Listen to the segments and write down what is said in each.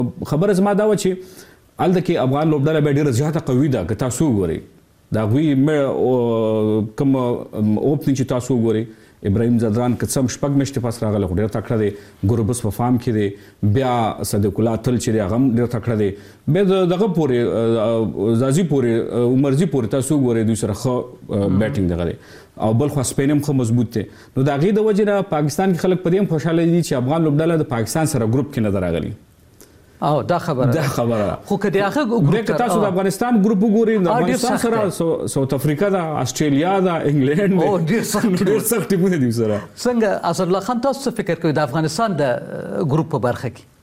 خبره زما دا و چې هلته کې افغان لوبډله بیا ډېره زیاته قوي ده که تاسو وګورئ د هغوی کوم اوپننګ چې تاسو وګورئ ابراهیم ځدران که څه هم شپږ میاشتې پس راغلی خو ډېر تکړه دی ګوربز په فارم کې دی بیا صدیق الله تل چې دی هغه هم ډېر تکړه دی بیا دغه پورې زازي پورې عمرزي پورې تاسو وګورئ دوی سره ښه بیټینګ دغه دی او بل خوا سپین هم ښه مضبوط دی نو د هغې د وجې نه پاکستان کې خلک په دې هم خوشحاله دي چې افغان لوبډله د پاکستان سره ګروپ کې نه ده راغلي او دا خبره خو که د هغه ګروپ تاسو د افغانستان ګروپ وګورئ د افغانستان سره ساوث افریقا ده استرالیا ده انګلند ډېر سخت ټیمونه دي سره څنګه اسدالله خان تاسو څه فکر کوئ د افغانستان د ګروپ په برخه کې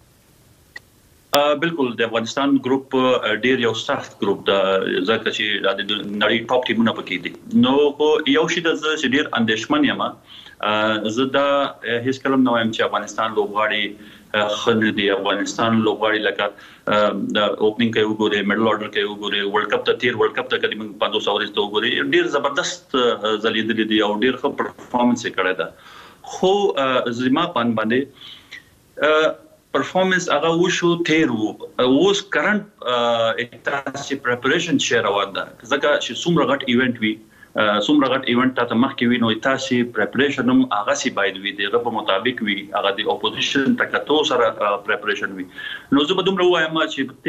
بالکل د افغانستان ګروپ ډیر یو سخت ګروپ دا ځکه چې د نړۍ ټاپ ټیمونه پکې دي نو یو شی د چې ډیر اندېښمن یم زه دا هیڅ کله نه وایم چې افغانستان لوبغاړي خلک دي افغانستان لوبغاړي لکه د اوپننګ کې وګورئ میډل اورډر کې وګورئ ورلد کپ ته تیر ورلد کپ ته کدي موږ 500 ورځې وګورئ ډیر زبردست ځلیدل دي او ډیر ښه پرفارمنس یې کړی ده خو زما پان باندې پرفارمنس هغه وشو تیر اوس کرنٹ تاسو پریپریشن شیر روان ده ځکه چې څومره غټ ایونت وي څومره غټ ایونت ته مخکې وي نو تاسو پریپریشن هم هغه سي باید وي دغه په مطابق وي هغه د اپوزیشن تکتو سره پریپریشن وي نو زه به دومره وایم چې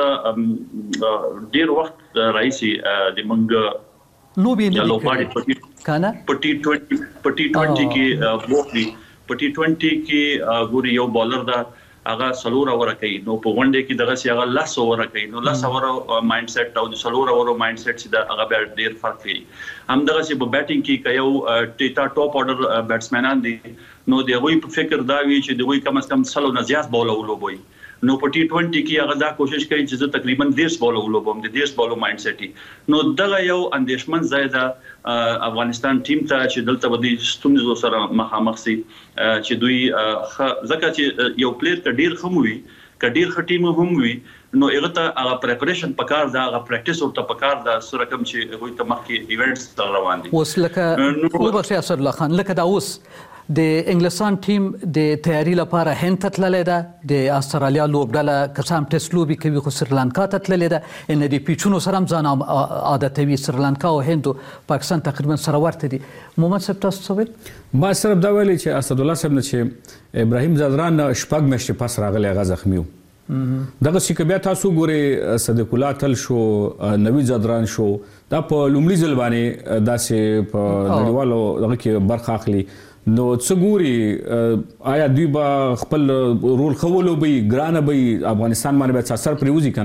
تیر ډیر وخت راځي د منګ لوبي نه لوباړي کنه پټي 20 کې ووخلي پټي 20 کې ګوري یو بالر دا هغه سلور اور کوي نو په ونډه کې دغه سی هغه لاس اور کوي نو لاس اور مایند سیټ او د سلور اور مایند سیټ چې دا هغه ډیر فرق کوي هم دغه سی په بیټینګ کې یو ټیټا ټاپ اورډر بیټسمنان دي نو د غوي په فکر دا وی چې د غوي کم از کم سلو نه زیات بول ولوبوي نو په ټي 20 کې هغه دا کوشش کوي چې زه تقریبا 10 بول ولوبم د 10 بول مایند سیټ نو دغه یو اندېښمن زیاده افغانستان ټیم ته چې دلته ودی ستونزو سره مخامخ سي چې دوی ځکه چې یو پلیئر کډیر خموي کډیر خټیم هم وي نو هغه ته هغه پریپریشن پکار دا هغه پریکټیس ورته پکار دا سره کوم چې هغه ته مخکې ایونټس روان دي اوس لکه نو بخښه اسدالله خان لکه دا اوس د انګلستان ټیم د تیاری لپاره هند ته تللی ده د استرالیا لوبډله که څه هم ټیسټ لوبې کوي خو سریلانکا ته تللی ده ان د پیچونو سره هم ځان عادتوي سریلانکا او هند پاکستان تقریبا سره ورته دي مومن صاحب تاسو څه ویل ما صرف دا ویلي چې اسدالله صاحب نه چې ابراهیم ځدران شپږ میاشتې پس راغلی هغه زخمي و دغه چې بیا تاسو ګورئ صدیق الله تل شو نوید ځدران شو دا په لومړي ځل باندې داسې په نړیوالو دغه کې برخه اخلي نو څه ګوري آیا دوی به خپل رول ښه ولوبوي ګرانه به افغانستان باندې به اثر پرې وځي که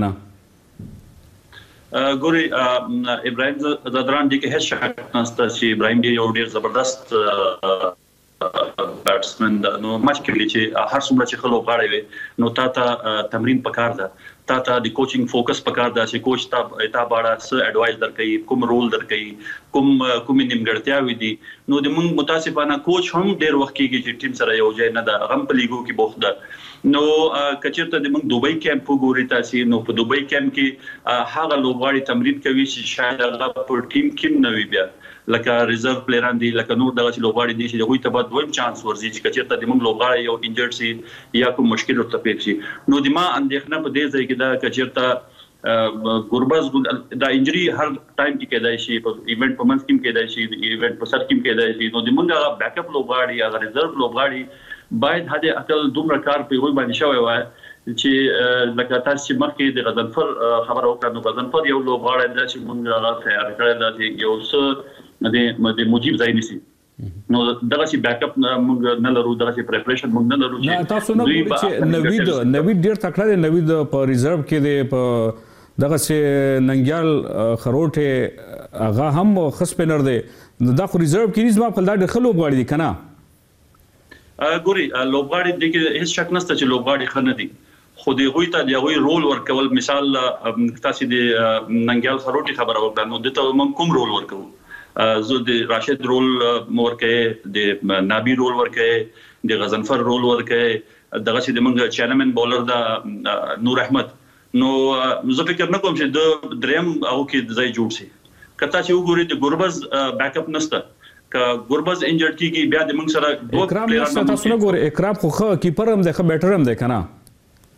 نه ګوري ابراهیم ځدران دې کې هیڅ شک نشته چې ابراهیم یو ډېر زبردست بیټسمن نو مچ کې چې هر څومره چې خلک غواړي وي نو تا تمرین پکار ده تا د کوچینګ فوکس پکار ده چې کوچ تا باړه څه اډوایس درکړي کوم رول درکړي کوم نیمګړتیاوي دي نو د موږ متاسفانه کوچ هم ډېر وخت کېږي چې ټیم سره یو ځای نه ده غم په لیګو کې بوخت ده نو کچېرته د موږ دوبۍ کیمپ وګورئ تاسو نو په دوبۍ کیمپ کې هغه لوبغاړي تمرین کوي چې شاید هغه په ټیم کې نه وي بیا لکه ریزرو پلیران دي لکه نور دغه لوبغاړي دي چې دوی ته بعد دویم چانس ورځي چې کچېرته د موږ لوبغاړي یو انجرډ سي یا کوم مشکل ورته پیښ شي نو د ما اندېښنه په دې ځای کې دا کچېرته ګوربز دا انجری هر ټایم کې کېدای شي په ایونت په منځ کې کېدای شي د ایونت په سر کې کېدای شي نو د موږ بیک اپ لوبغاړي هغه ریزرو لوبغاړي باید هدا عقل دومره کار په وای باندې شوی وای چې لکه تاسو مخکې د غضنفر خبر وکړو نو غضنفر یو لوبغاړی دی چې موږ هغه تیار کړی دی یو څه د مجيب ځای نسی نو دغه سي بیک اپ موږ نه لرو دغه سي پریپریشن موږ نه لرو چې تاسو نه ګورئ چې نوید ډیر تکړه دی نوید په ریزرو کې دی په دغه سي ننګیال خروټه هغه هم خسپنر دی دا خو ریزرو کې نسبت په ډېر خلک غواړي دي کنه ګوري لوبغاړي د کې هیڅ شک نشته چې لوبغاړي خنه دي خو دی غوي ته دی غوي رول ورکول مثال تاسو د ننګیال خروټي خبره وکړه نو دته موږ کوم رول ورکو زه د راشد رول ورکه د نابی رول ورکه د غضنفر رول ورکه دغه چې د موږ چانمن بولر دا نور احمد نو زه فکر نه کوم چې د دریم او کې ځای جوړ شي کته چې وګورئ د ګوربز بیک اپ نشته ک ګوربز انجرډ کیږي بیا د موږ سره دوه پلیران تاسو نه ګورئ اکرام خو کیپر هم دی خو بیټر هم دی کنه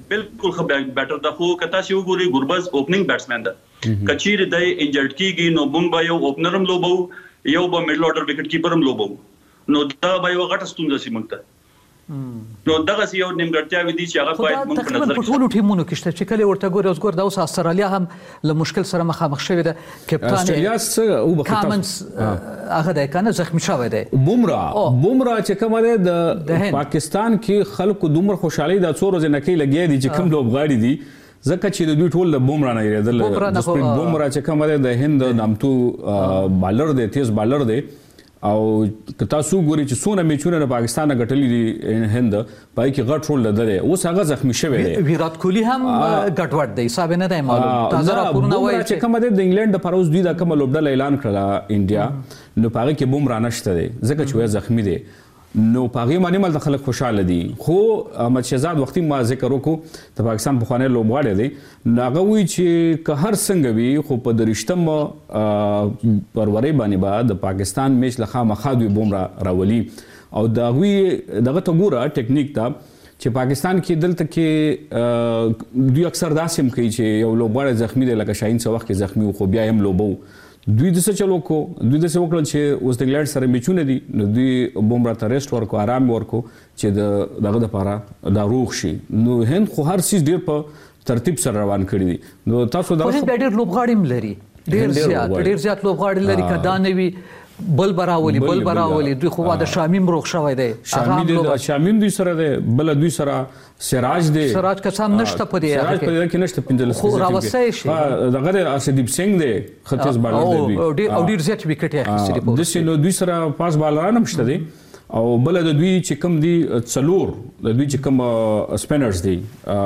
بالکل خو بیټر دا خو کتا سی وګوري ګوربز اوپننګ بیټسمن ده کچیر د انجرډ کیږي نو مونږ به یو اوپنرم لوبو یو به میډل اورډر وکټ کیپرم لوبو نو دا به یو غټه ستونزه سي مونږ ته نو دغه یو نیمګړتیا ودی چې هغه باید موږ په نظر کې ټول ټیمونو کې شته چې کله ورته ګوري اوس ګور دا اوس استرالیا هم له مشکل سره مخامخ شوې ده کپتان استرالیا څه او کامنز هغه د کنه زخمی شوی دی بومرا چې کومه ده پاکستان کې خلکو دومره خوشحالي د څو ورځې نه کې لګي دي چې کوم لوبغاړي دي ځکه چې د دوی ټول د بومرا نه یریدل د سپرینټ بومرا چې کومه ده د هند نامتو بالر دی تیز بالر دی او تاسو ګوري چې څونه میچونه د پاکستان غټلې دي هند پای کې غټ رول لري اوس هغه زخمی شوی دی ویرات کوهلی هم غټوټ دی حساب نه دی معلوم تازه راپورونه وایي چې کومه د انګلند د پروز دوی د کوم لوبډل اعلان کړل انډیا نو پاره کې بومرا نشته دی ځکه چې زخمی دی نو پاغي باندې مل خلک خوشاله دي خو احمد شهزاد وختي ما ذکر وکړو د پاکستان بخوانه لوبغاړي دي ناغه وی چې که هر څنګه وي خو په درشتم پروري باندې بعد د پاکستان میچ لخوا مخادوي بومرا راولي او دا وی دغه ته ګوره ټیکنیک ته چې پاکستان کې دلته کې دوی اکثر داسم کوي چې یو لوبغاړی زخمی دی لکه شاهین څه وخت کې زخمی خو بیا هم لوبو دوی د څه چلو کو دوی د څه وکړل چې اوس د انګلند سره میچونه دي نو دوی بومرا ته ریسټ ورکو آرام ورکو چې دغه لپاره دا روغ شي نو هند خو هر څه ډیر په ترتیب سره روان کړی دي نو تاسو دا ډیر لوبغاړي لري ډیر زیات لوبغاړي لري کدا نه وي بل براولي دوی خو د شامیم روغ شوی دی شامیم دوی سره دی بل دوی سره سراج دی سراج قسم نشته په دی سراج په کې نشته پنځل خو راوسه شي دغه ارشدیپ سنگ دی خطیز بالر دی او ډیر زیات وکټ یې اخیستلی په دسه نو دوی سره پاس بالران هم شته دي او بل د دوی چې کوم دي څلور د دوی چې کوم سپینرز دي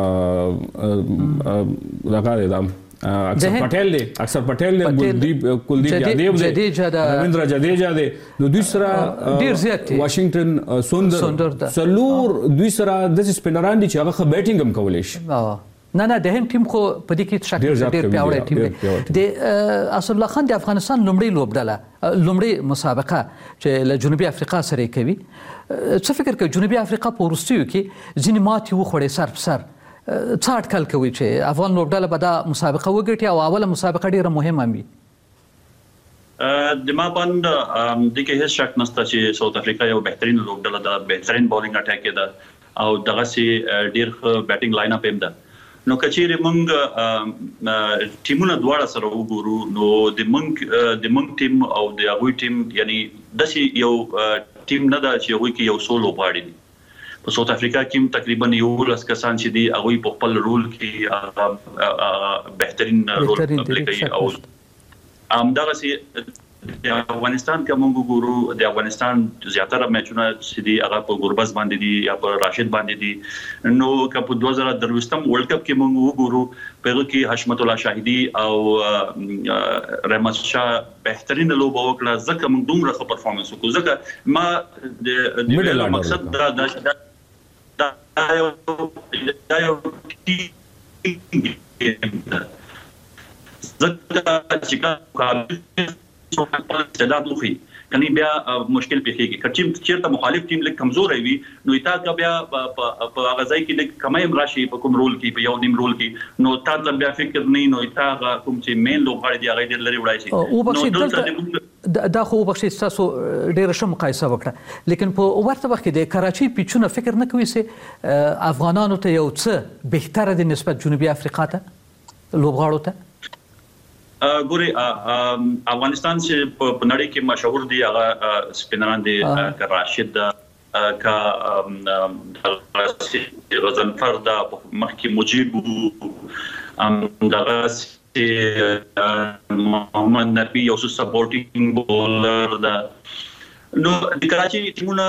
دغه دی اکثر پټیل دی کلدیپ جدیجا دی رویندر جدیجا دی نو دوی سره ډیر زیات دي واشنگټن سوندر څلور دوی سره د سپینران دي چې هغه بیټینګ هم کولای شي نه د هند ټیم خو په دې کې شک ډیر پیاوړی ټیم دی د اسد الله خان د افغانستان لومړی مسابقه چې له جنوبي افریقا سره کوي څه فکر کوي جنوبي افریقا په وروستیو کې ځینې ماتې وخوړې سر په سر څه اټکل کوي چې افغان لوبډله به دا مسابقه وګټي او اوله مسابقه ډیره مهمه وي د ما باندې د کې هیڅ شک نشته چې ساوث افریقا یو بهترین لوبډله ده بهترین بولینګ اٹیک ده او دغه سي ډیر بیټینګ لاین اپ هم ده نو کچېره موږ ټیمونه دواړه سره وګورو نو د موږ ټیم او د هغوی ټیم یعنی د یو ټیم نه ده چې هغوی کې یو سولو غواړي دي په ساوث افریقا کې تقریبا یو لس کسان چې دي هغه په خپل رول کې بهترین رول پلی کوي او همدغه سي د افغانستان کوم ګورو د افغانستان زیاتره میچونه چې دي هغه په ګوربز باندې دي یا په راشد باندې دي نو په 2023م ورلد کپ کې موږ وګورو په کې حشمت الله شاهدي او رحمت شاه بهترین لوبه وکړه ځکه موږ دومره ښه پرفورمنس وکړو ځکه ما د مقصد دا یو ځکه چې استعداد وخی کني بیا مشکل پیښیږي کچې چیرته مخالف ټیم لیک کمزور وي نو تا کا بیا په غزای کې لیک کمایم راشي په کوم رول کې په یو نیم رول کې نو تا بیا فکر نه نو تا کوم چې مین لوبغاړي دی هغه ډېر لري وړای شي او بخښي دا خو بخښي تاسو ډېر ښه مقایسه وکړه لیکن په ورته وخت کې د کراچي پیچونه فکر نه کوي چې افغانانو ته یو څه بهتره دي نسبت جنوبي افریقا ته لوبغاړو ته ګوري افغانستان چې په نړۍ کې مشهور دي هغه سپینران دي راشد کا غزنفر دا مخکې مجيب دغه محمد نبی یو سپورټینګ بولر دا نو د کراچي ټیمونه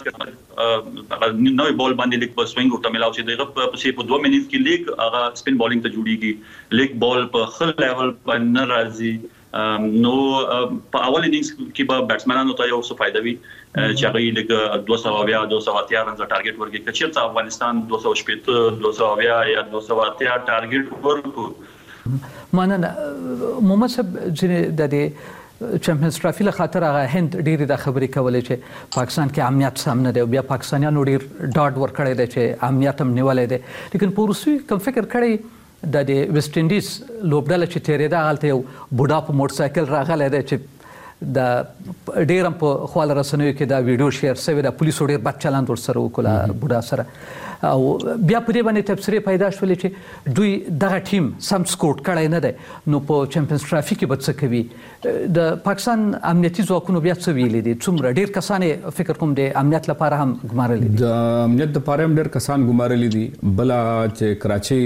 نوې بال باندې لیک په سوینګ ورته ملاو چې دغه په 2 منټ کې لیک هغه سپین بالینګ ته جوړیږي لیک بال په خل لیول باندې راځي نو په اول اننګز کې به بیټسمنانو ته یو څه فائدہ وي چې هغه لیک 220 230 رنز ټارګټ ورکړي کچېرته افغانستان 270 220 یا 230 ټارګټ ورکړي مننه محمد صاحب چې د چمپیونز ټرافي له خاطر هغه هند ډېرې دا خبرې کولې چې پاکستان کې امنیت سم نه دی او بیا پاکستانیانو ډېر ډاډ ورکړی دی چې امنیت هم نیولی دی لیکن په وروستیو کوم فکر کړی د ویسټ انډیز لوبډله چې تېرېده هلته یو بوډا په موټرسایکل راغلی دی چې د ډېر هم په خواله رسنیو کې دا ویډیو شیر شوې ده پولیسو ډېر بد چلند ورسره وکړو بوډا سره او بیا په دې باندې تبصرې پیدا شولې چې دوی دغه ټیم سم سکوټ کړی نه دی نو په چمپیونز ټرافي کې به څه کوي د پاکستان امنیتي ځواکونو بیا څه ویلي دي څومره ډېر کسان یې فکر کوم د امنیت لپاره هم ګمارلي دي د امنیت لپاره هم ډېر کسان ګمارلي دي بله چې کراچۍ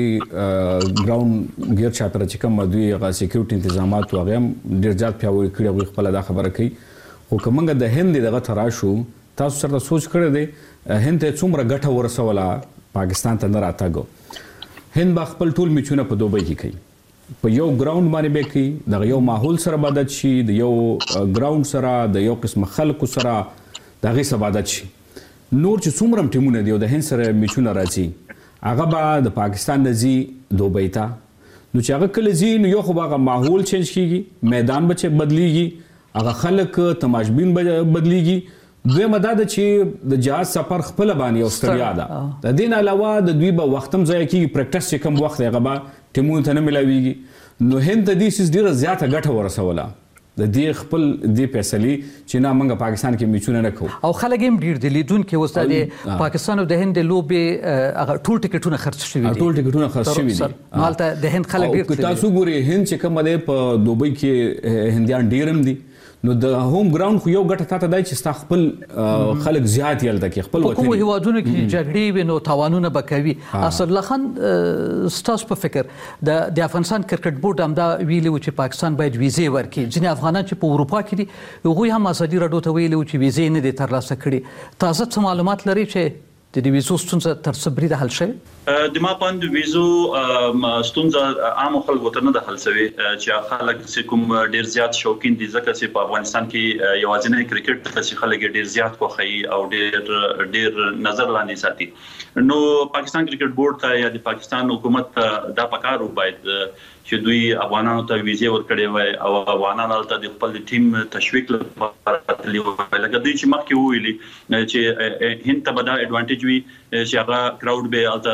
ګراوند ګیر چاپېره چې کوم دوی هغه سیکیورټي انتظامات و هغې هم ډېر زیات پیاوړي کړي هغوی خپله دا خبره کوي خو که موږ د هند دغه ته راشو تاسو سره سوچ کړی دی هند ته څومره ګټه ورسوله پاکستان ته نه راتګو هند به خپل ټول میچونه په دوبۍ کې کوي په یو ګراوند باندې به کوي دغه یو ماحول سره به عادت شي د یو ګراوند سره د یو قسم خلکو سره د هغې سره به عادت شي نور چې څومره هم ټیمونه دي او د هند سره میچونه راځي هغه به د پاکستان نه ځي دوبۍ ته نو چې هغه کله ځي نو یو خو به هغه ماحول چینج کیږي میدان به چې بدلیږي هغه خلک تماشبین به بدلیږي دویمه دا ده چې د جهاز سفر خپله باندې یو ستړیا ده د دې نه علاوه د دوی به وخت هم ضایع کېږي پریکټس چې کوم وخت دی هغه به ټیمونو ته نه میلاویږي نو هند ته دې څیز ډېره زیاته ګټه ورسوله د دې خپل دې فیصلې چې نه موږ پاکستان کې میچونه نه کوو او خلک هم ډېر دي لیدونکي اوس د پاکستان او د هند د لوبې هغه ټول ټکټونه خرڅ شوي دي ټول ټکټونه خرڅ شوي دي نو هلته د هند خلک ډېر که تاسو ګورئ هند چې کومه دی په دوبۍ کې هندیان ډېر هم دي نو د هوم ګراوند خو یو ګټه تاته دی چې ستا خپل خلک زیات یې هلته کې خپل په کومو هیوادونو کې جګړې وي نو تاوانونه به کوي اسدالله خان ستاسو په فکر د افغانستان کرکټ بورډ همدا ویلي و چې پاکستان باید ویزې ورکړي ځینې افغانان چې په اروپا کې دي هغوی هم ازادي راډیو ته ویلي و چې ویزې نه دي ترلاسه کړي تازه څه معلومات لري چې د دې ویزو ستونزه تر څه بریده حل شوې د ما پاند ویزو ستونزه عام خلکو ته نه ده حل شوې چې خلک چې کوم ډیر زیات شوقین دي ځکه چې په افغانستان کې یوازینی کرکټ چې خلک ډیر زیات خوښي او ډیر نظر لاندې ساتي نو پاکستان کرکټ بورډ ته یا د پاکستان حکومت دا پکارو باید چې دوی افغانانو ته ویزې ورکړي وای او افغانانو ته د خپل ټیم تشویق لپاره تللی وای لکه دوی چې مخکې ویلي چې هند ته به دا اډوانټیج وي چې هغه کراود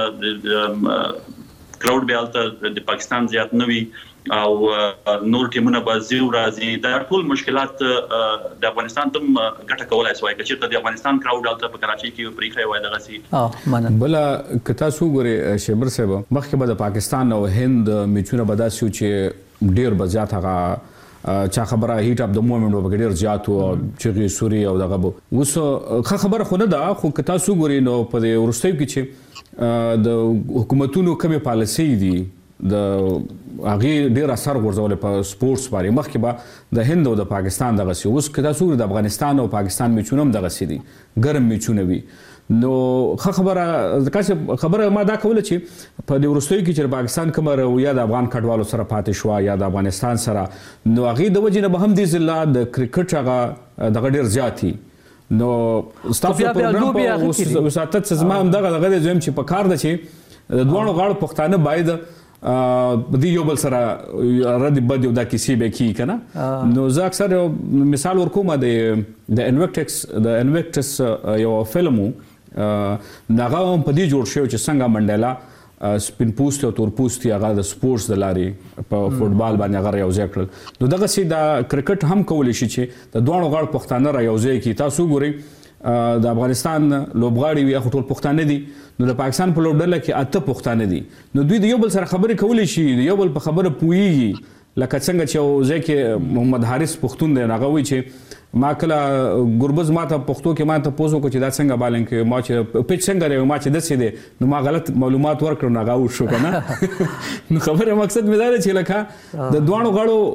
به الته د پاکستان زیات نه وي او نور ټیمونه به زیو راځي دا ټول مشکلات د افغانستان ته ګټه کولای شي چې د افغانستان کراود الته په کراچۍ کې پریخي وای دغه سي بل که تاسو ګورئ شیبر صاحب مخکې به د پاکستان او هند میچونه به داسې چې ډیر به زیات هغه چا خبره هیټ اپ د مومنت به ډیر زیات او چې سوري او دغه اوس خبره خو نه ده خو که تاسو ګورئ نو په ورستیو کې چې د حکومتونو کومه پالیسي دي د هغه ډیر اثر غورځول په سپورتس باندې مخکې به د هند او د پاکستان دغه سی اوس که تاسو د افغانستان او پاکستان میچونه هم دغه سي دي ګرم میچونه وي نو خبره ما دا کوله چې په دې ورستیو کې چې پاکستان کوم رویه د افغان کډوالو سره پاتې شو یا د افغانستان سره نو هغه د وجې نه به هم دې ضلع د کرکټ هغه دغه ډیر زیاتی نو ستاسو پروګرام په وساتت زما هم دغه زم چې په کار ده چې د دوه غاړو پښتانه باید د یو بل سره رد بد یو د کیسې به کی کنه نو زه اکثر مثال ورکوم د انویکټس یو فلمو ناغه هم په دې جوړ شو چې څنګه منډیلا سپین پوسټ او تور پوسټ هغه د سپورتس د لارې په فوټبال باندې هغه یوځای کړل نو دغه سي د کرکټ هم کولی شي چې د دوه غاړو پښتانه را یوځای کی تاسو ګورئ د افغانستان لوبغاړي وي خو ټول پښتانه دي نو د پاکستان په لوبډله کې اته پښتانه دي نو دوی د یو بل سره خبرې کولی شي د یو بل په خبره پوهیږي لکه څنګه چې ځکه کې محمد حارث پښتون دی هغه وایي چې ما کله ګربز ماته پښتو کې ما ته پوسو کو چې دا څنګه بالنګ کې ما چې پیچ څنګه لري ما چې دسې دي نو ما غلط معلومات ورکړم هغه وشو کنه نو خبره مقصد مې دا دی چې لکه د دوه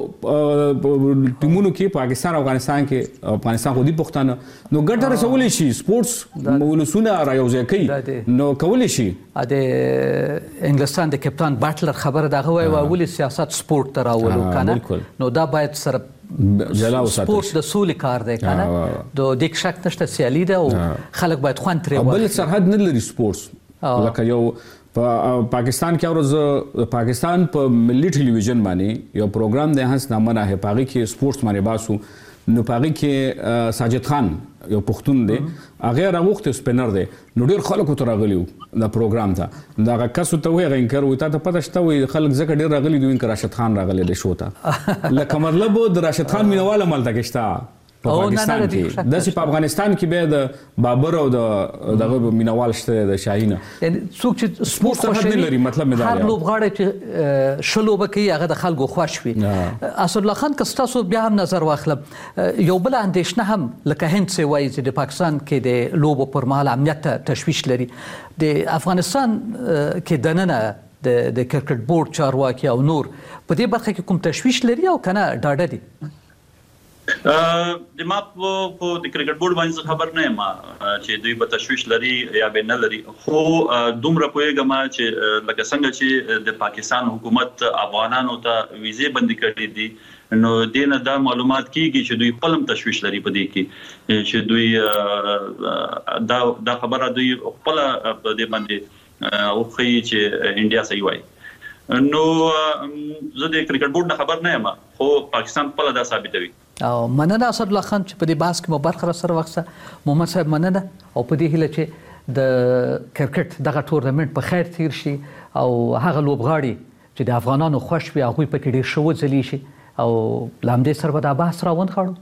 غاړو ټیمونو کې پاکستان او افغانستان کې افغانستان خو دي پښتانه نو ګټه رسولې شي سپورتس ولسونه را یوځای کوي نو کولی شي د انګلستان د کپتان باټلر خبره دغه وایي ولې سیاست سپورت ته راولو کنه نو دا باید سره سپورت د سولې کار دی کنه د دې شک نشته سیالي ده او خلک باید خوند ترې واخلي بل سرحد نه لري سپورتس لکه یو په پاکستان کې ورځ پاکستان په ملي ټلویزیون باندې یو پروګرام دی هڅ نامه نه پاغي کې سپورتس باندې باسو نو پاغي کې ساجد خان یو پښتون دی هغه راغوخته سپینر دی نو ډیر خلکو ته راغلیو دا پروګرام ته دا کسو ته وی غینکر وي ته پته شته وي خلک زکه ډیر راغلي دوی راشد خان راغلی دی شو ته لکه مطلب د راشد خان مینواله ملته کې شته په پاکستان کې د په افغانستان کې به د بابر او دغه مینوال شته د شاهینه یعنی څوک چې سپورت نه لري مطلب مې دا هر لوبغاړی چې شلو بکی هغه د خلکو خوښ وي اسد الله خان کستاسو بیا هم نظر واخلم یو بل اندېښنه هم لکه هند څه وایي چې د پاکستان کې د لوبو پر مهال امنیت تشویش لري د افغانستان کې دننه د کرکټ بورډ چارواکي او نور په دې برخه کې کوم تشویش لري او کنه ډاډه دي د ما په د کرکټ بورډ باندې خبر نه یم چې دوی به تشویش لري یا به نه لري خو دومره پوهیږم چې لکه څنګه چې د پاکستان حکومت افغانانو ته ویزه بندي کړې دي نو دینه دا معلومات کیږي چې دوی خپل تشویش لري په دې کې چې دوی دا خبره دوی خپل په دې باندې او خي چې انډیا صحیح وایي نو زه د کرکټ بورډ نه خبر نه یم خو پاکستان خپل دا ثابتوي او مننه اسد الله خان چې په دې بحث کې مو برخه سره وخته محمد صاحب مننه او په دې هیله چې د کرکټ دغه ټورنمنت په خیر تیر شي او هغه لوبغاړي چې د افغانانو خوښ وي هغه په کې ډیر شو ځلی شي او لامدې سره به دا بحث راوند خاړو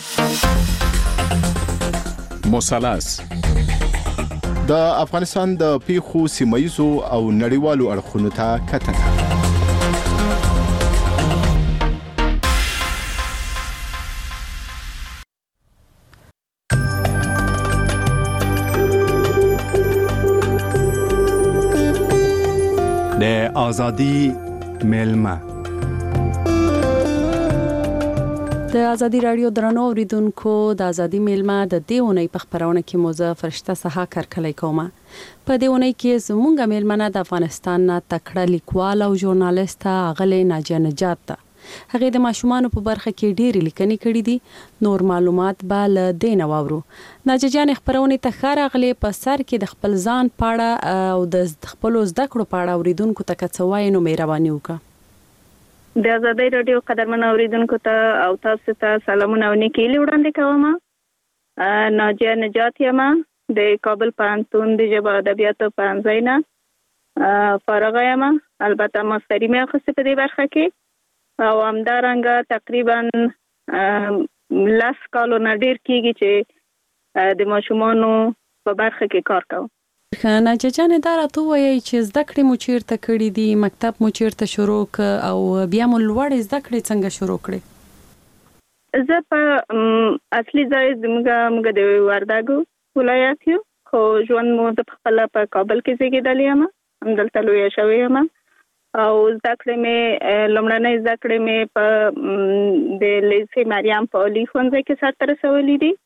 مثلث د افغانستان د پیښو سیمایزو او نړیوالو اړخونو ته کتنه د ازادي میلمه د ازادي رادیو درنو اوریدونکو د ازادي میلمه د دیونی په خبرونه کې موزه فرشته سها کارکلای کومه په دیونی کې زمونږ میلمنه د افغانستان نه تکړه لیکوال او ژورنالیست غلې ناجیه نجات ده هغه د ماشومانو په برخه کې ډېری لیکنې کړې دي نور معلومات به له دینه واورو ناجیه جان خبرونه ته خارغلې په سر کې د خپل ځان پاړه او د خپل زده کړو پاړه اوریدونکو ته کڅوای نو مهرباني وکړه د ازادي رادیو قدرمن اوریدونکو ته او تاسو ته سلامونه او نیکي وړاندې کوم ناجیه نجات یم د کابل پوهنتون د ژبه ادبیاتو پوهنځي نه فارغ یم البته ماستري مې اخیسته په دې برخه کې او همدارنګه تقریبا 10 کالونه ډیر کیږي چې د ماشومانو په برخه کې کار کوم ناجیه جان دا راته وایي چې زده کړې مو چیرته کړې دي مکتب مو چیرته شروع ک او بیا مو لوړې زده کړې څنګه شروع کړې زه په اصلي ځای زموږ د وردګو ولایت یو خو ژوند مو د خپل په کابل کې زیږیدلې یم همدلته لویه شوې یم او زده کړې مې لومړنۍ زده کړې مې په د لیسې مریم په عالي ښوونځي کې سرته رسولې دي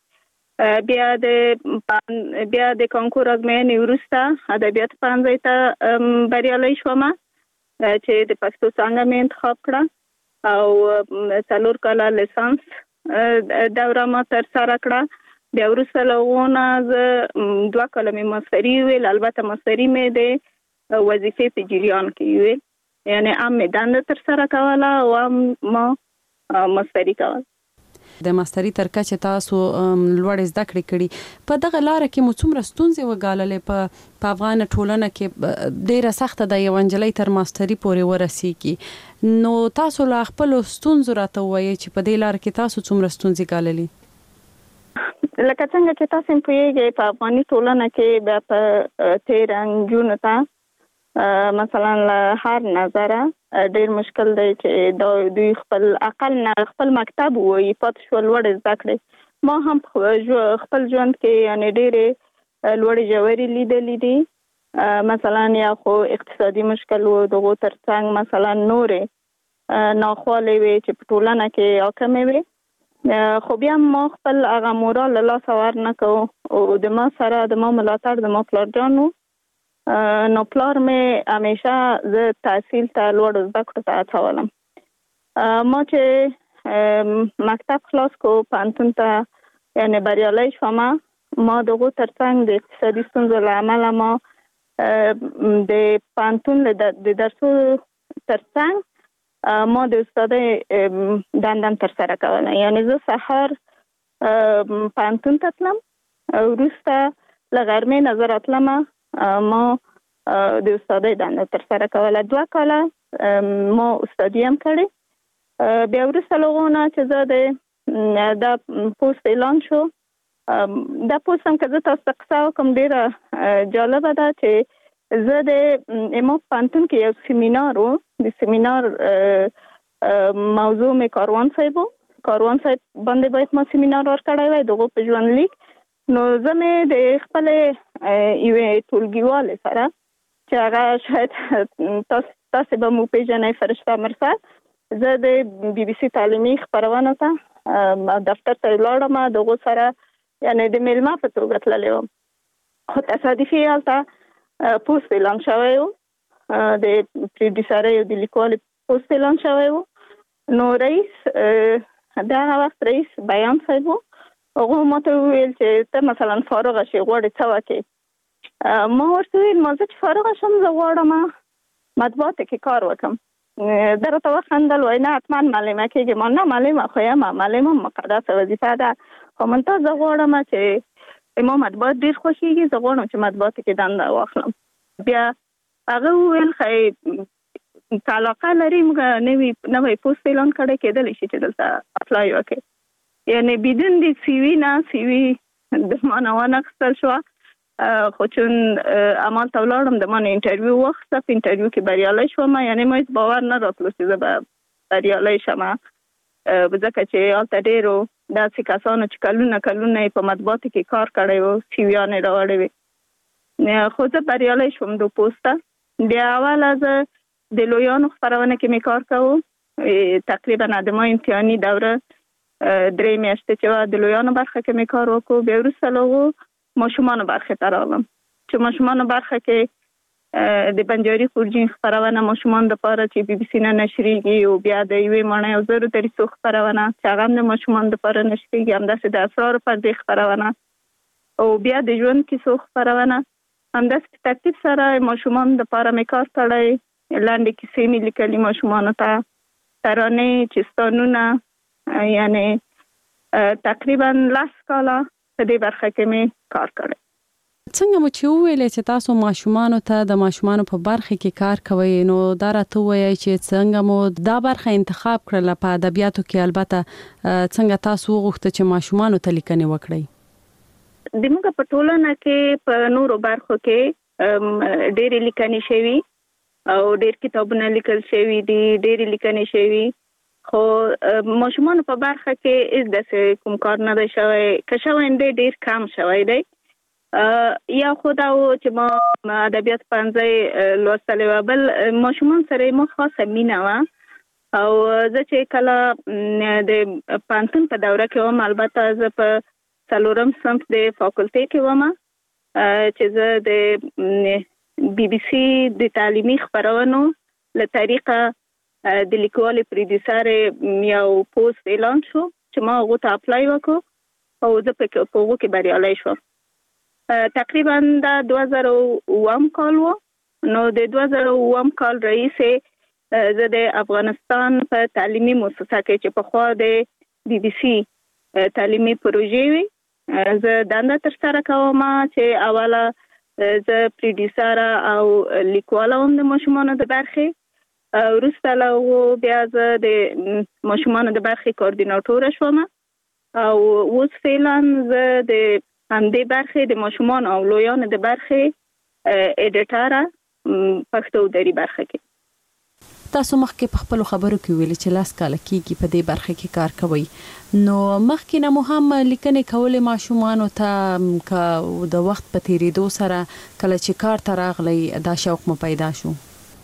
بیا د کانکور ازموینې وروسته ادبیات پوهنځي ته بریالۍ شوم چې د پښتو څانګه مې انتخاب کړه او 4 کاله لیسانس دوره ما ترسره کړه بیا وروسته له هغونه زه 2 کاله مې ماستري ویل البته ماستري مې د وظیفې په جریان کې ویل یعنی ام مې دنده ترسره کوله او ما ماستري کوله د ماستري تر کچه تاسو لوړ زده کړې کړي په دغه لار کې مو څومره ستونزې وګاللې په افغان ټولنه کې ډیره سخته د یو انجلۍ تر ماستري پورې ورسیږي نو تاسو لا خپل ستونزې راته وایي چې په دې لار کې تاسو څومره ستونزې ګاللې لکه څنګه چې تاسو پوهیږئ په افغاني ټولنه کې د 13 جون ته مثلا له هر نظره ډیر مشکل دی چې دوی خپل اقل نه خپل مکتب وایي پات شو لوړ زده کړې ما هم خپل ژوند کې یعنی ډېرې لوړې ژورې لیدلې دي مثلا یا خو اقتصادي مشکل و دغه ترڅنګ مثلا نورې ناخوالې وي چې په ټولنه کې حاکمې وي خو بیا ما خپل هغه مورال له لاسه ورنه کوو او د ما سره د ما ملاتړ د ما پلارجانو نو پلار مې همیشه زه تحصیل ته لوړ زده کړو ته هڅولم ما چې مکتب خلاص کو پوهنتون ته یعنی بریالۍ شوم ما دغه ترڅنګ د اقتصادي ستونزو له امله ما د پانتون د درسو ترڅنګ ما د استادۍ دندم تر سره کوله. یعنی زه سحر پانتون ته تلم، وروسته له غرمې نه زه راتلم، ما د استادۍ دنده تر سره کوله. 2 کاله ما استادي هم کړې. بیا وروسته له هغو نه چې زه دا پوسټ اعلان شو، دا پوسټ هم که زه تاسو ته قصه وکړم ډېره جالبه ده چې زه د ما پانتون کې یو سیمینار و، د سیمینار موضوع مې کاروان صاحب و. کاروان صاحب باندې باید ما سیمینار ورکړی وای دغه په ژوند لیک. نو زه مې د خپلې یوې ټولګیوالې سره چې هغه شاید تاسو به مو پیژنئ، فرشته مرسل، زه د بي بي سي تعلیمي خپرونه ته دفتر ته لاړم، دغه سره یعنی د میلمه په توګه تللی وم. خو تصادفي هلته پوسټ اعلان شوی و، د پروډیوسرۍ او د لیکوالې پوسټ اعلان شوی و. نو رئیس دغه وخت رئیس بیان صاحب و، هغه ماته وویل چې ته مثلا فارغه شې غواړې څه وکړې. ما ورته وویل ما زه چې فارغه شم زه غواړم مطبوعاتو کې کار وکړم. ده راته وخندل، وایي نه حتما معلمه کېږې. ما نه معلمه خو یم، معلمه مقدسه وظیفه ده، خو منتها زه غواړم چې ما مطبوعات ډېر خوښېږي، زه غواړم چې مطبوعاتو کې دنده واخلم. بیا هغه وویل ښایي که علاقه لري موږ نوی پوسټ اعلان کړی، کېدلی شي چې دلته اپلای وکړې. یعنی بدون د سی وي نه سی وي د ما نه وانخیستل شوه. خو چون همالته ولاړم د ما نه انټرویو واخیسته، په انټرویو کې بریالی شوم. یعنی ما هېڅ باور نه راتلو چې زه به بریالی شم، ځکه چې هلته ډېرو داسې کسانو چې کلونه یې په مطبوعاتو کې کار کړی و، سی ویانې راوړې وې، خو زه بریالی شوم دو پوسټه. بیا اوله زه د لویانو خپرونه کې مې کار کوو، تقریبا د ما امتحاني دوره 3 میاشتې چې وه د لویانو برخه کې مې کار وکړو. بیا وروسته له هغو ماشومانو برخې ته راغلم، چې ماشومانو برخه کې د بنجاري خورجین خپرونه ماشومانو دپاره چې بي بي سي نه نشریږي، او بیا د 1,000 دریڅو خپرونه چې هغه هم د ماشومانو دپاره نشریږي، همداسې د اسرارو پردې خپرونه، او بیا د ژوند کیسو خپرونه. همداسې په ترتیب سره ماشومانو دپاره مې کار کړی، لنډې کیسې مې لیکلي ماشومانو ته، ترانې، چستانونه، یعنی تقریبا 10 کاله په دې برخه کې مې کار کړی. څنګه مو چې وویلې چې تاسو ماشومانو ته د ماشومانو په برخه کې کار کوئ، نو دا راته ووایئ چې څنګه مو دا برخه انتخاب کړله په ادبیاتو کې؟ البته څنګه تاسو وغوښته چې ماشومانو ته لیکنې وکړئ؟ زموږ په ټولنه کې په نورو برخو کې ډېرې لیکنې شوي او ډېر کتابونه لیکل شوي دي، ډېرې لیکنې شوي، خو ماشومانو په برخه کې هیڅ داسې کوم کار نه دی شوی، که شوی دی ډېر کم شوی دی. یا خو دا و چې ما ادبیات پوهنځی لوستلی وه، بل ماشومان سره ما خاصه مینه وه، او زه چې کله د پوهنتون په دوره کې وم، البته زه په 4م صنف د فاکولټۍ کې وم، چې زه د بي بي سي د تعلیمي خپرونو له طریقه د لیکوالې پروډیوسرې یو پوسټ اعلان شو چې ما هغو ته اپلای وکړو، او زه په هغو کې بریالی شوم. تقریبا دا 2007 کال و. نو د 2007 کال رئیسې زه د افغانستان په تعلیمي مؤسسه کې چې پخوا د بي بي سي تعلیمي پروژې وي زه دنده ترسره کوم، چې اوله زه پروډیوسره او لیکواله وم د ماشومانو د برخې. وروسته له هغو بیا زه د ماشومانو د برخې کوارډیناټوره شوم، او اوس فعلا زه د همدې برخې د ماشومانو او لویانو د برخې ایډیټره پښتو دري برخه کې. تاسو مخکې په خپلو خبرو کې ویلي چې 10 کاله کېږي په دې برخه کې کار کوئ، نو مخکې نه مو هم لیکنې کولې ماشومانو ته، که د وخت په تېرېدو سره کله چې کار ته راغلی دا شوق مو پیدا شو؟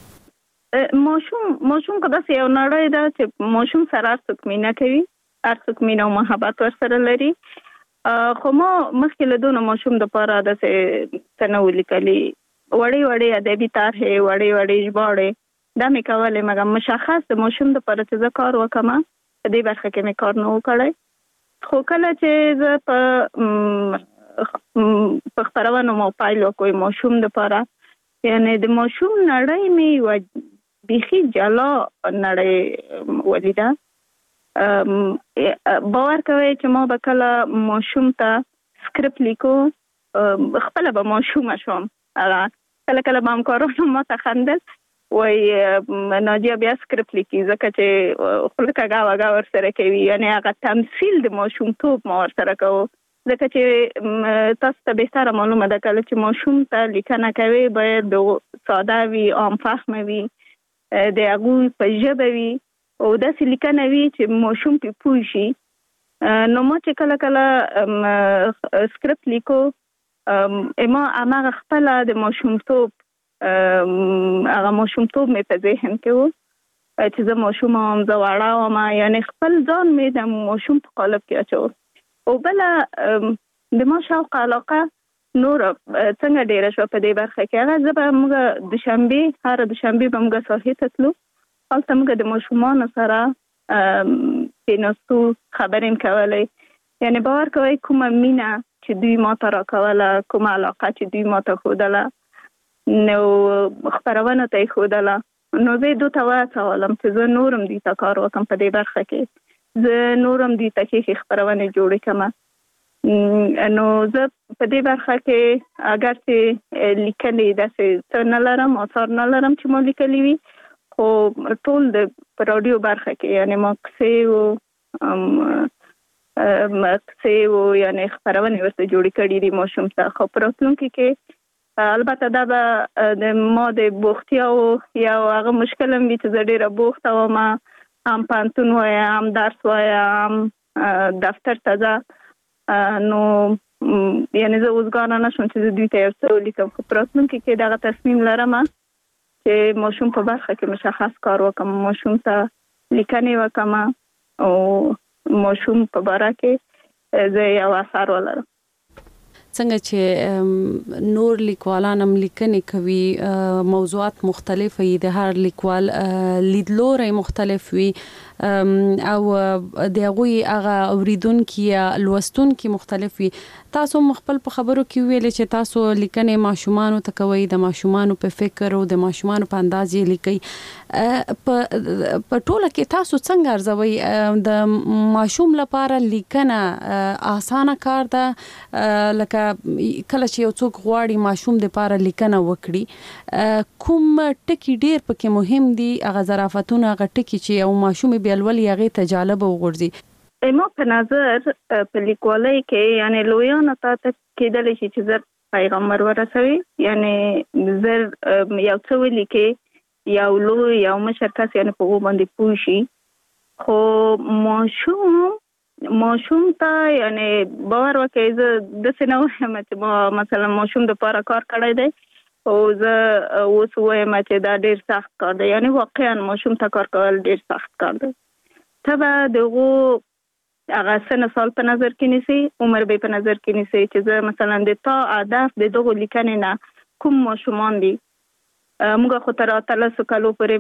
ماشوم که داسې یو نړۍ ده چې ماشوم سره هر څوک مینه کوي، هر څوک مینه او محبت ورسره لري. خو ما مخکې له دونه ماشوم دپاره داسې څه نه ولیکلي، وړې ادبي طرحې، وړې ژباړې دا مې کولې، مګر مشخص د ماشوم دپاره چې زه کار وکړم په دې برخه کې مې کار نه و کړی. خو کله چې زه په خپرونو مو پیل وکړو ماشوم دپاره، یعنی د ماشوم نړۍ مې بیخي جلا نړۍ ولیده. باور کوي چې ما به کله ماشوم ته سکرپټ لیکو، خپل به ماشوم شوم، کله کله به همکارانو ما ته خندل وای ناجیه بیا سکرپټ لیکي ځکه چې خپل کاغه واغه ورسره کوي. یعنی هغه تمثيل د ماشوم توپ ما ورسره کوو ځکه چې تاسو ته بهتره معلومه ده کله چې ماشوم ته لیکنه کوي باید ساده وي، عام فهمه وي، د هغه په ژبه وي او داسې لیکنه وي چې ماشوم په پوه شي. نو ما چې کله سکرپټ لیکو ما هغه خپل د ماشوم توپ مې په ذهن کې و چې زه ماشوم هم زه وړه وم، یعنی خپل ځان مې د ماشوم په قالب کې اچو. او بل د ما شوق علاقه نور څنګه ډیره شو په دې برخه کې. هغه زه به موږ د شنبه هر د شنبه به موږ ساحې ته تلو، هلته موږ د ماشومان سره کېناستو، خبرې کولې. یعنی باور کوئ کومه مینه چې دوی ما ته راکوله، کومه علاقه چې دوی ما ته ښودله، نو خپرونه ته یې ښودله، نو زه دوی ته وهڅولم چې زه نورم دوی ته کار وکړم په دې برخه کې، زه نورم دوی ته ښې خپرونې جوړې کړم. نو زه په دې برخه کې اگر چې لیکنې داسې څه نه لرم، آثار نه لرم چې ما لیکلي وي، خو ټول د رادیو برخه کې یعنی ما کیسې و یعنی خپرونې ورته جوړې کړې دي ماشوم ته. خو په راتلونکي کې البته دا به د ما د بوختیاو یو هغه مشکل هم وي چې زه ډېره بوخته وم، هم پوهنتون وایم، هم درس وایم، دفتر ته ځه، نو یعنی زه اوسګاره نه شم چې زه دوی ته یو څه ولیکم. خو په راتلونکي کې دغه تصمیم لرم چې ماشوم په برخه کې مشخص کار وکړم، ماشوم ته لیکنې وکړم او ماشوم په باره کې زه یو اثر ولرم. څنګه چې نور لیکوالان هم لیکنې کوي، موضوعات مختلف وي، د هر لیکوال لیدلوری مختلف وي او د هغوی هغه اوریدونکي یا لوستونکي مختلف وي. تاسو خپل په خبرو کې ویل چې تاسو لیکنې ماشومانو ته کوي، د ماشومانو په فکر او د ماشومانو په انداز یې لیکي. په ټوله کې تاسو څنګه ارزوي د ماشوم لپاره لیکنه اسانه کار ده؟ لکه کله چې یو څوک غواړي ماشوم د لپاره لیکنه وکړي، کوم ټکی ډیر پکې مهم دي؟ هغه ظرافتونه، هغه ټکی چې یو ماشوم بیا لولي هغه ته جالب وګرځي. ما په نظر په لیکوالۍ کې یعنی لویانو ته کېدلی شي چې زر پیغام ورسوي، یعنی زر یو څه ولیکي، یو لوی یو مشر کس یعنی په هغو باندې پوه شي. خو ماشوم ته یعنی باور وکړئ زه داسې نه وایم چې ما مثلا ماشوم دپاره کار کړی دی او زه اوس وایم چې دا ډېر سخت کار دی. یعنی واقعا ماشوم ته کار کول ډېر سخت کار دی. ته به د هغو هغه سن سال په نظر کې نیسي، عمر به په نظر کې نیسي چې زه مثلا د تا هدف د دغو لیکنې نه کوم ماشومان دي. موږ خو تر 13 کالو پورې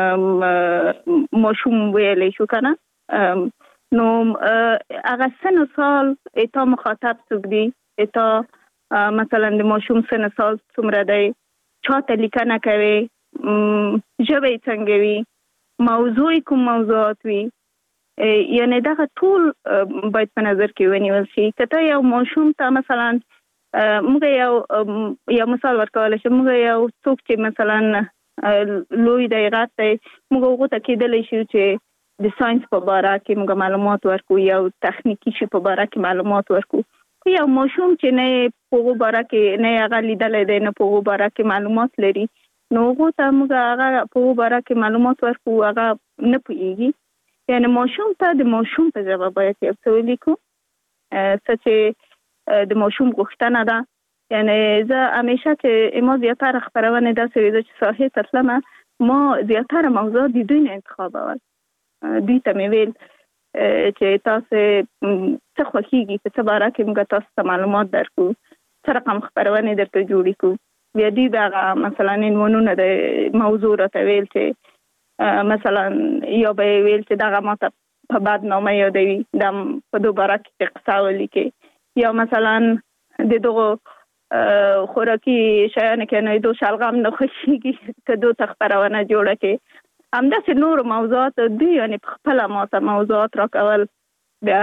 ماشوم ویلی شو که نه، نو هغه سن سال اتا مخاطب څوک دي، اتا مثلا د ماشوم سن سال څومره دی، چاته لیکنه کوي، ژبه یې څنګه وي، موضوع کوم موضوعات وي، یعنی دغه ټول باید په نظر کې ونیول شي. که ته یو ماشوم ته مثلا موږ یو مثال ورکولی شو، موږ یو څوک چې مثلا لوی دی، غټ دی، موږ هغو ته کېدلی شو چې د ساینس په باره کې موږ معلومات ورکو، یو تخنیکي شي په باره کې معلومات ورکو. یو ماشوم چې نه په هغو باره کې نه هغه لیدلی دی، نه په هغو باره کې معلومات لري، نو هغو ته موږ هغه په هغو باره کې معلومات ورکو، هغه نه پوهېږي. یعنی ماشوم ته د ماشوم په ژبه باید یو څه ولیکو، څه چې د ماشوم غوښتنه ده. یعنی زه همیشه چې ما زیاتره خپرونې داسې وي، زه چې ساحې ته تلمه ما زیاتره موضوعات د دوی نه انتخابول. دوی ته مې ویل چې تاسو څه خوښېږي، په څه باره کې موږ تاسو ته معلومات درکو، څه رقم خپرونې درته جوړې کړو. بیا دوی به هغه مثلا عنوانونه د موضوع راته ویل چې مثلا یا به ویل چې دغه ماته په بدنامه یادوي، دا په دو باره کې قصه ولیکي، یا مثلا د دغو خوراکي شیان کې نه دو شلغم نه خوشيږي کدو تخبرونه جوړه کې همداسې نور موضوعات دي یعنی خپل ماته موضوعات راکول بیا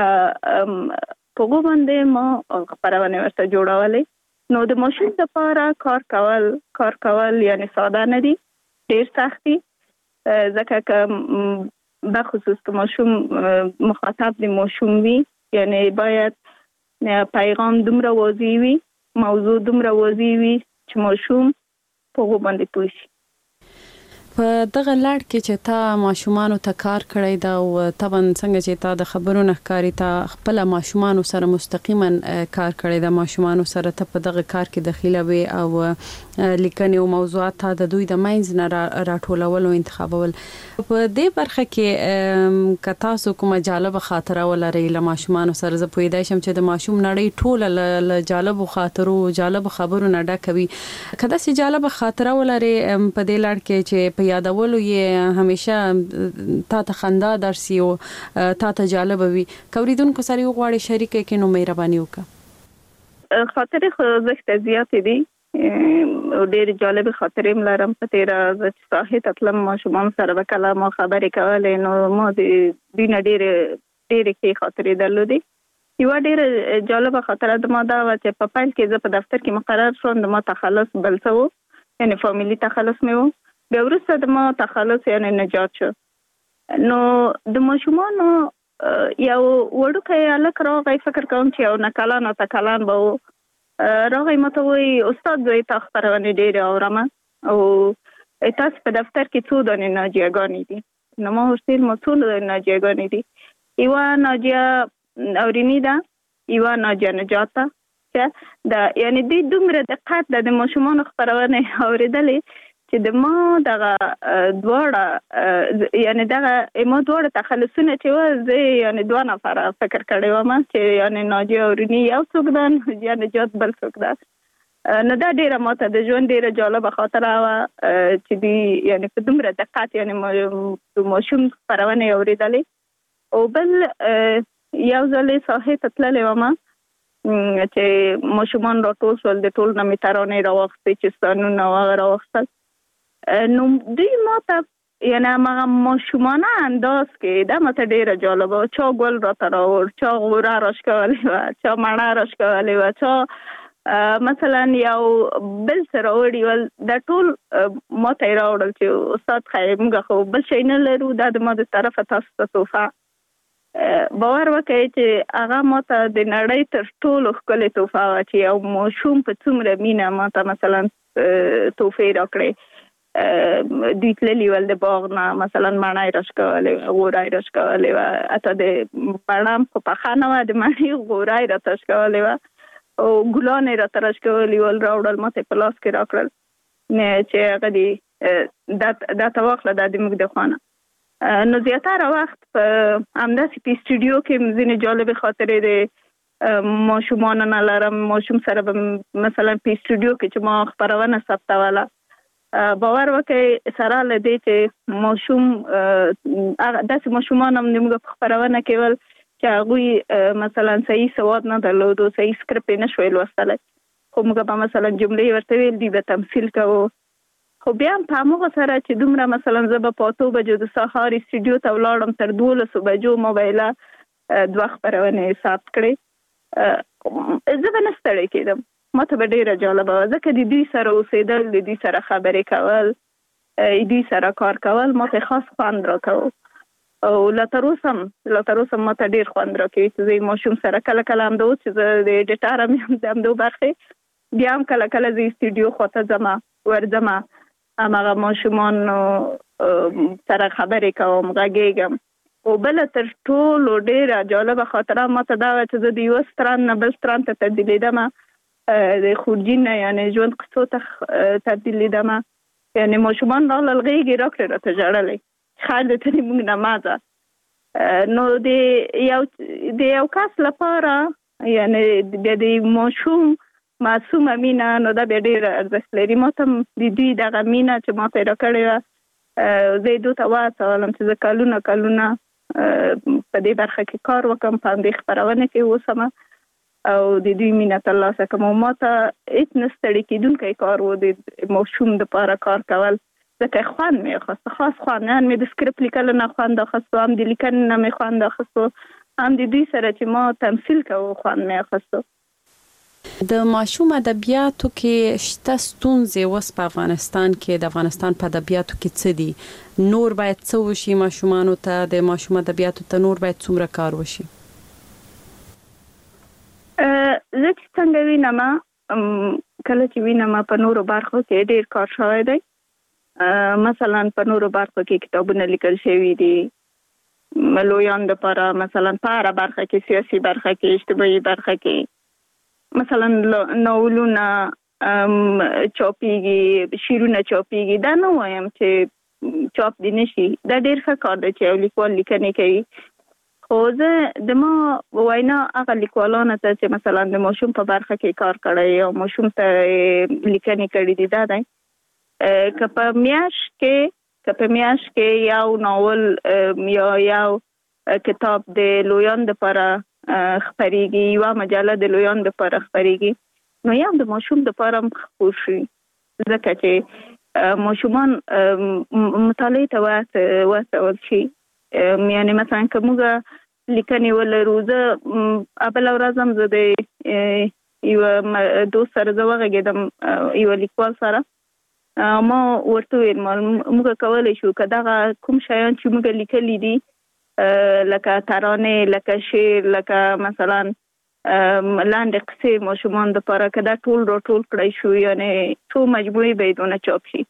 په باندې ما خبرونه ورته جوړولې نو د ماشوم لپاره کار کول یعنی ساده نه دي ډیر سختي ځکه که بخصوص که ماشوم مخاطب د ماشوم وي یعنی باید پیغام دومره واضح وي موضوع دومره واضح وي چې ماشوم په باندې پوه شي په دغه لړ کې چې تا ماشومانو ته کار کړی دا او طبعا څنګه چې تا د خبرونو ښکاری تا خپل ماشومانو سره مستقیما کار کړی دا ماشومانو سره ته په دغه کار کې دخیله وي او لیکنې او موضوعات تا د دوی د ماینز نه راټولول او انتخابول په دې برخه کې که تاسو کومه جالب خاطره ولرئ له ماشومانو سره زه پوهیدای شم چې د ماشوم نړۍ ټوله له جالب خاطرو جالب خبرو نه ډکوي کله چې جالب خاطره ولرئ په دې لړ کې چې یادولو یې همیشه تا ته خندا درسي او تا ته جالب وي کوریدونکو سره غواړي شریک کې نو مهرباني وکړه خاطرې خو زه زیات دي ډېر جالب خاطرې ملرم په تیر از صاحب تطلم ماشومان سره وکړه ما خبرې کولې نو ما د دین ډېر کې خاطرې درلودې یو ډېر جالب خاطره د ما دا و چې په پایل کې زه په دفتر کې مقرر شوم د ما تخلص بل څه و یعنی فامیلی تخلص مې و بیا وروسته د ما تخلص یعنی نجات شو نو د ماشومانو یو وړوکی هلک راغی فکر کوم چې یو نکلان اته کلان به و راغی ماته وایي استاد زه تا خپرونې ډېرې اورم او تاسو په دفتر کې څو دانې ناجیهګانې دي نو ما ورته ویل ما څو ناجیهګانې دي یوه ناجیه اوریني ده یوه ناجیه نجات ده چې یعنی دوی دومره دقت د ماشومانو خپرونې اورېدلې چې د ما دغه دواړه یعنی دغه ما دواړه تخلصونه چې و زه یعنی دوه نفره فکر کړی وم چې یعنی ناجیه اوریني یو څوک ده ناجیه نجات بل څوک ده نو دا ډیره ماته د ژوند ډیره جالبه خاطره وه چې دوی یعنی په دومره دقت یعنی ماشوم خپرونې اورېدلې او بل یو ځل ساحې ته تللې وم چې ماشومان راټول شول د ټول نه مې ترانې راواخیستې چې ستانونه هغه راواخیستل نو دوی ماته یعنی هغه ماشومانه انداز کې دا ماته ډېره جالبه وه چا ګل راته راوړ چا غوره راښکولې وه چا مڼه راښکولې وه چا مثلا یو بل څه راوړي ول دا ټول ماته یې راوړل چې استاد خیر موږ خو بل شی نه لرو دا د ما د طرفه تاسو ته تحفه باور وکړئ چې هغه ماته د نړۍ تر ټولو ښکلې تحفه وه چې یو ماشوم په څومره مینه ماته مثلا تحفې راکړې دوی تللي ول د باغ نه مثلا مڼه یې راښکولې وه غوره یې راښکولې وه حتی د مڼه خو پخه نه وه د مڼې غوره یې راته راښکولې وه او ګلان یې راته راښکولي ول راوړل ماته په لاس کې راکړل چې هغه دې دا ته واخله دا د موږ د خوا نو زیاتره وخت په همداسې په سټوډیو کې ځینې جالبې خاطرې د ماشومانو نه لرم ماشوم سره به مثلا په سټوډیو کې چې ما خپرونه ثبتوله باور وکړئ سره له دې چې ماشوم داسې ماشومان هم موږ په خپرونه کې ول چې هغوی مثلا صحیح سواد نه درلودو صحیح سکرپ یې نه شوی لوستلی خو موږ به مثلا جملې ورته ویل دوی به تمثیل کوو خو بیا هم په همغه سره چې دومره مثلا زه به په 8 بجو د سهار سټوډیو ته ولاړم تر 12 بجو ما به دوه خپرونې ثبت کړې زه به نه ستړې کېدم ماته به ډېره جالبه وه ځکه د دوی سره اوسېدل د دوی سره خبرې کول دوی سره کار کول ماته خاص خوند راکوه او لا تر اوسه ماته ډېر خوند راکوي چې زه ماشوم سره کله کله همدا اوس چې زه د ایډیټر هم یم د همدو برخې بیا هم کله کله زه سټوډیو خواته ورځم هماغه ماشومانو سره خبرې کوم غږېږم او بله تر ټولو ډېره جالبه خاطره ماته دا وه چې زه د یوه ستران نه بل ستران ته تبدیلېدم د خورجین نه یعنی ژوند قصو ته تبدیلېدم یعنی ماشومان راغلل غېږې راکړې راته ژړلی خیر د ته موږ نه مازه نو د یو کس لپاره یعنی بیا د ماشوم معصومه مینه نو دا بیا ډېره ارزښت لري ماته هم د دوی دغه مینه چې ماته یې راکړې وه زه یې دوی ته واچولم چې زه کلونه په دې برخه کې کار وکړم په همدې خپرونه کې اوسم او د دوی مینه ترلاسه کوم. ما ته هیڅ نه ستړي کېدونکی کار و د ماشوم دپاره کار کول، ځکه خوند مې اخیسته، خاص خوند. هم مې د سکرپټ لیکلو نه خوند اخیستو، هم د لیکنې نه مې خوند اخیستو، هم د دوی سره چې ما تمثیل کوو خوند مې اخیستو. د ماشوم ادبیاتو کې شته ستونزې اوس په افغانستان کې، د افغانستان په ادبیاتو کې څه دي؟ نور باید څه وشي ماشومانو ته؟ د ماشوم ادبیاتو ته نور باید څومره کار وشي؟ زه چې څنګه وینم، کله چې وینم په نورو برخو کې ډېر کار شوی دی. مثلا په نورو برخو کې کتابونه لیکل شوي دي لویان دپاره، مثلا په هره برخه کې، سیاسي برخه کې، اجتماعي برخه کې، مثلا ناولونه چاپیږي، شعرونه چاپیږي. دا نه وایم چې چاپ دي نشي، دا ډېر ښه کار دی چې یو لیکوال لیکنې کوي. خو زه د ما وینا هغه لیکوالانو ته چې مثلا د ماشوم په برخه کې کار کړی او ماشوم ته لیکنې کړي دي، دا دی که په میاشت کې یو ناول یا یو کتاب د لویان دپاره خپریږي، یوه مجله د لویان دپاره خپریږي، نو یو د ماشوم دپاره هم خپور شي، ځکه چې ماشومان مطالعې ته وهڅول شي. یعنې مثلا که موږ لیکنې ولرو، زه بله ورځ هم زه د یوه دوست سره زه وغږېدم، یوه لیکوال سره، ما ورته ویل موږ کولی شو که دغه کوم شیان چې موږ لیکلي دي لکه ترانې، لکه شعر، لکه مثلا لاندې قصې ماشومان دپاره، که دا ټول راټول کړی شو، یعنې څو مجموعې به یې دونه چاپ شي.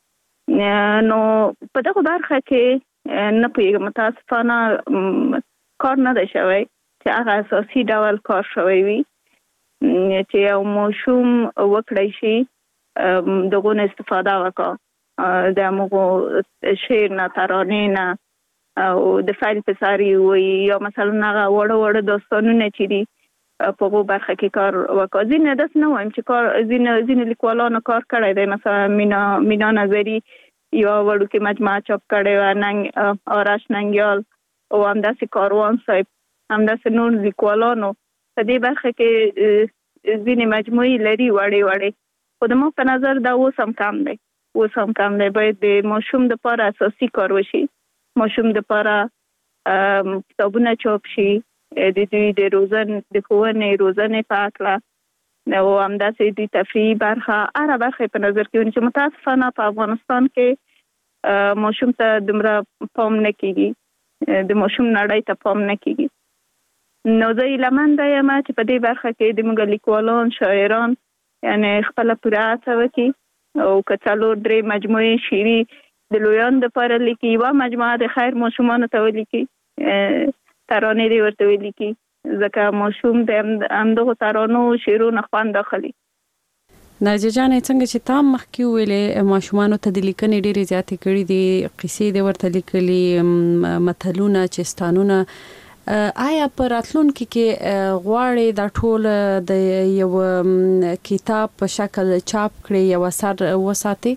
نو په دغه برخه کې نه پوهېږم، متاسفانه کار نه دی شوی چې هغه اساسي ډول کار شوی وي چې یو ماشوم وکړی شي دغه نه استفاده وکړه، د هغو شعر نه، ترانې نه، او د فیل په ساري وي، یا مثلا هغه وړه داستانونه چې دي په هغو برخه کې کار وکړه. ځینې داسې نه وایم چې کار، ځینې لیکوالانو کار کړی دی، مثلا مینا نظري یوه وړوکې مجموعه چاپ کړې وه، آرش ننګیال او همداسې کاروان صاحب، همداسې نور لیکوالانو په دې برخه کې ځینې مجموعې لري وړې، خو د ما په نظر دا اوس هم کم دی. باید د ماشوم دپاره اساسي کار وشي، ماشوم دپاره کتابونه چاپ شي، د دوی د ښوونې روزنې په هکله، او همداسې د تفریحي برخه، هره برخه په نظر کې ونیسي. چې متاسفانه په افغانستان کې ماشوم ته دومره پام نه کېږي، د ماشوم نړۍ ته پام نه کېږي. نو زه هیلهمنده یم چې په دې برخه کې د موږ لیکوالان، شاعران یعنې خپله پوره هڅه وکړي، او که 4-3 مجموعې شعري د لویان دپاره لیکي، یوه مجموعه د خیر ماشومانو ته ولیکي، ترانې دې ورته ولیکي، ځکه ماشوم د همدغو ترانو شعرونو خوند اخلي. ناجیه جانې، څنګه چې تا مخکې ویلې ماشومانو ته د لیکنې ډېرې زیاتې کړي دي، قصې دې ورته لیکلي، متلونه، چستانونه، آیا په راتلونکي کې غواړې دا ټول د یو کتاب په شکل چاپ کړي، یو اثر وساتي؟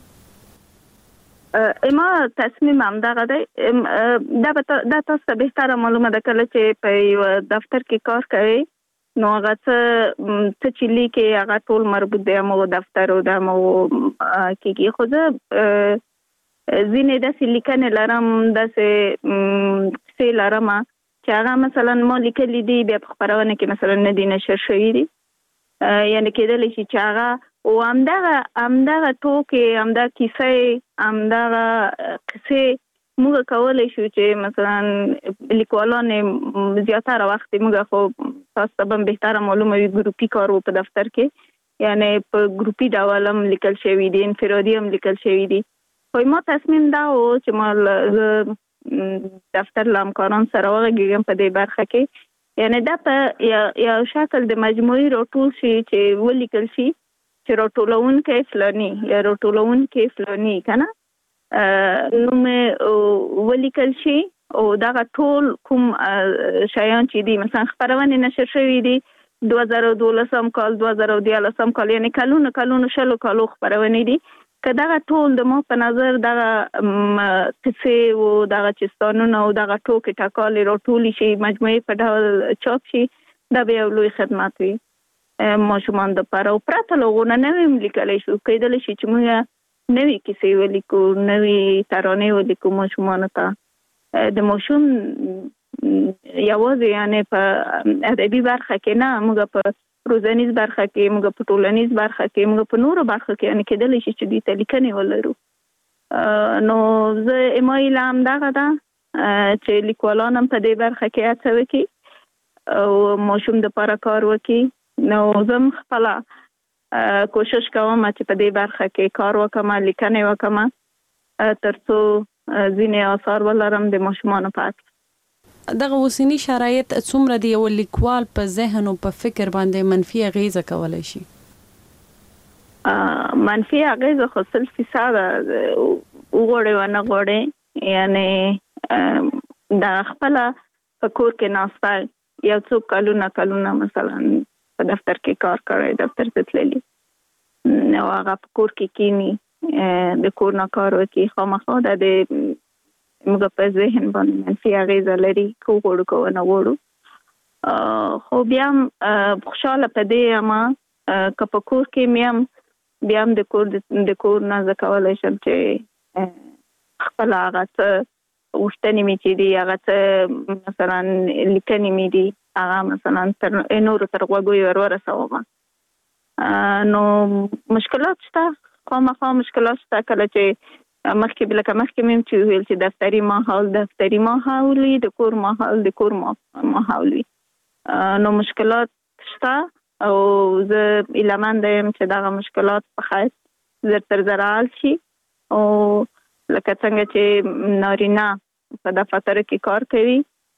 ما تصمیم همدغه دی. دا تاسو ته بهتره معلومه ده، کله چې په یو دفتر کې کار کوي نو هغه څه چې لیکي هغه ټول مربوط دی همغو دفتر او د همغو کېږي. خو زه ځینې داسې لیکنې لرم، داسې قصې لرم چې هغه مثلا ما لیکلي دي، بیا په خپرونه کې مثلا نه دي نشر شوي دي، یعنې کېدلی شي چې هغه او همدغه ټوکې، همدغه کیسې، همدغه قصې موږ کولی شو چې مثلا لیکوالان زیاتره وخت موږ، خو تاسو ته به بهتره معلومه وي، ګروپي کار په دفتر کې، یعنې په ګروپي ډول هم لیکل شوي دي، انفرادي هم لیکل شوي دي. خو ما تصمیم دا و چې ما دفتر له همکاران سره وغږېږم په دې برخه کې، یعنې دا په یو شکل د مجموعي راټول شي چې ولیکل شي چې راټولونکی فلاني یا راټولونکی فلاني، که نه نوم ولیکل شي، او دغه ټول کوم شیان چې دي، مثلا خپرونې نشر شوي دي 2012 کال، 2013 کال، یعنې کلونو 20 کالو خپرونې دي، که دغه ټول د ما په نظر دغه قصې او دغه چستانونه او دغه ټوکې ټکالې راټولې شي، مجموعې په ډول چاپ شي، دا به یو لوی خدمت وي ماشومان دپاره. او پرته له هغو نه نوی هم لیکلی شو، کیدلی شي چې موږ نوې کیسې ولیکو، نوې ترانې ولیکو ماشومانو ته. د ماشوم یوازې یعنې په ادبي برخه کې نه، موږ په روزنیز برخه کې، موږ په ټولنیز برخه کې، موږ په نورو برخو کې یعنې کیدلی شي چې دوی ته لیکنې ولرو. نو زه ما هیله همدغه ده چې لیکوالان هم په دې برخه کې هڅه وکړي او ماشوم دپاره کار وکړي. نو زه هم خپله کوشش کوم چې په دې برخه کې کار وکړم، لیکنې وکړم، تر څو ځینې آثار ولرم د ماشومانو په اړه. دغه اوسنی شرایط څومره د یو لیکوال په ذهن او په فکر باندې منفي اغیزه کولی شي؟ منفي اغیزه خو 100% وغواړي ونه غواړي، یعنې د خپله په کور کې ناسته یو څو کلونه مثلا په دفتر کې کار کړی، دفتر ته تللی، نو هغه په کور کې کینی د کور نه کار وکړي، خامخا د موږ په ذهن باندې منفي اغیزه لري، که وغواړو که ونه غواړو. خو بیا هم خوشحاله په دې یم که په کور کې مې هم بیا هم د کور نه زه کولی شم چې خپله هغه څه غوښتنې مې چې دي، هغه څه مثلا لیکنې مې دي، هغه مثلا نورو تر غوږو ورسوم. نو مشکلات شته، خامخا مشکلات شته. کله چې مخکې مې هم چې ویل چې دفتري ماحول وي، د کور ماحول وي، نو مشکلات شته. او زه ایلمنده یم چې دغه مشکلات په خیر زر تر زر حل شي. او لکه څنګه چې نارینه په دفترو کې کار کوي،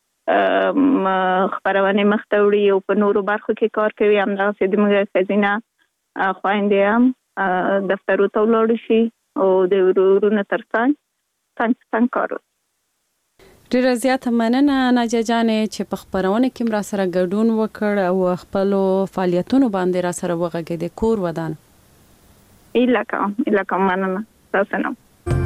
خپرونې مخته وړي او په نورو برخو کې کار کوي، همدغسې د موږ ښځینه خویندې هم دفترو ته ولاړې شي او د ورونو تر څنګ کار وکړي. ډیره زیاته مننه ناجیه جانې چې په خپرونه کې را سره ګډون وکړ او خپلو فعالیتونو باندې را سره وغږېدې. کور ودان. ایله کوم مننه تاسو نه.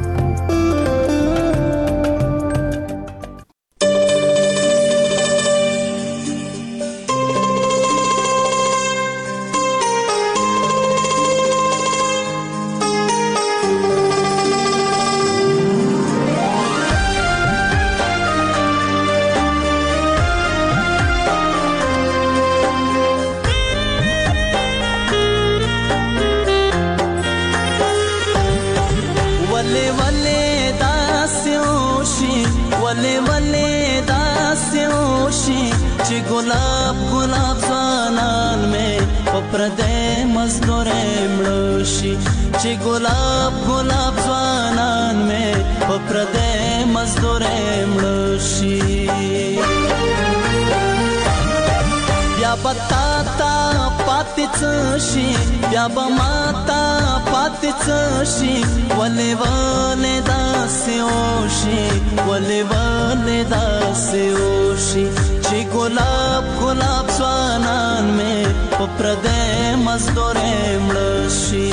गुलाब ځوانان مې په پردې مزدورې مړه شي، چې ګلاب ځوانان مې په پردې مزدورې مړه شي. بیا به تا پاتې څه شي، بیا به ما تا پاتې څه شي، ولې داسې وشي، ولې داسې وشي، چې ګلاب ځوانان مې په پردې مزدورې مړه شي.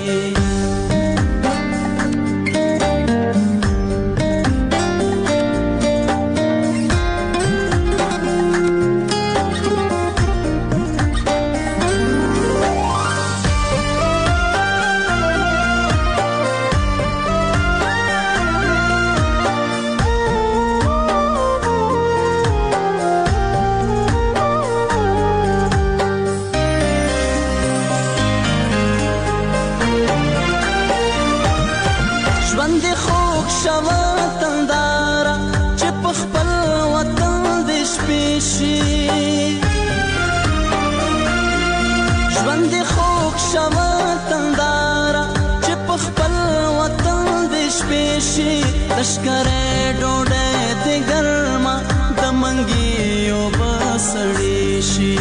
لشکره ډوډۍ د ګرمه د منګیو بسړې شي،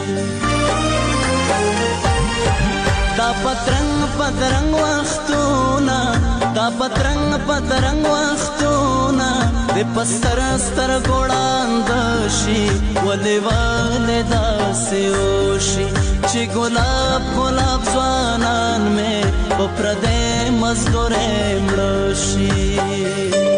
دا پترنګ وختونه، دا پترنګ وختونه د پستر ستر ګوړاند شي، ولې داسې وشي، چې ګلاب ځوانان مې په پردې مزدورې مړه شي.